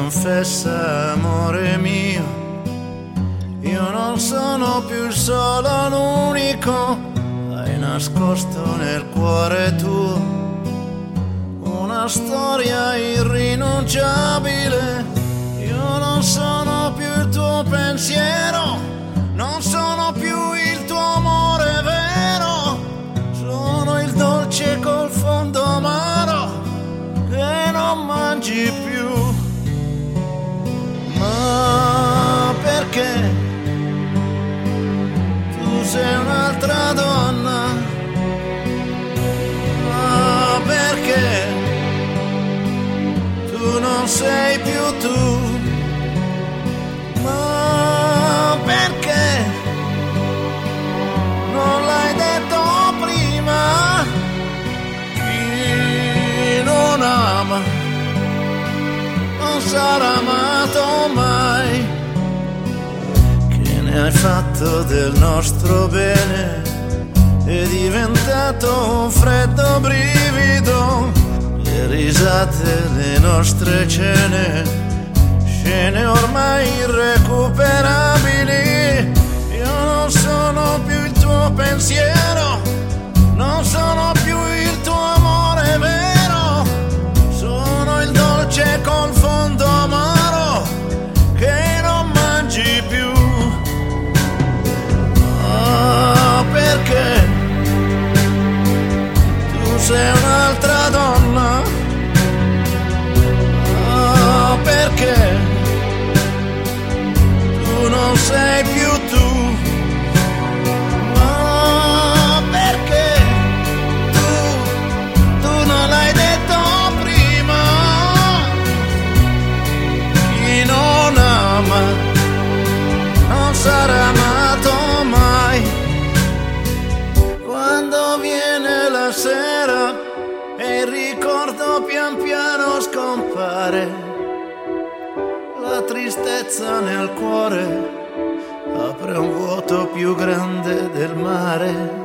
confessa, amore mio, io non sono più il solo, l'unico. Hai nascosto nel cuore tuo una storia irrinunciabile. Io non sono più il tuo pensiero, non sono più il tuo amore vero. Sono il dolce col fondo amaro che non mangi più. Ma perché tu sei un'altra donna? Ma perché tu non sei più tu? Ma perché non l'hai detto prima? Chi non ama non sarà amato mai. Che ne hai fatto del nostro bene? È diventato un freddo brivido. Le risate, le nostre cene, scene ormai irrecuperabili. Io non sono più il tuo pensiero, non sono più il tuo amore vero. Sono il dolce col fondo amaro che non mangi più. Ah, perché tu sei un'altra donna? Ah, perché tu non sei più tu? Ah, perché tu non l'hai detto prima? Chi non ama non sarà amato mai. Quando viene la sera e il ricordo pian piano scompare, la tristezza nel cuore apre un vuoto più grande del mare.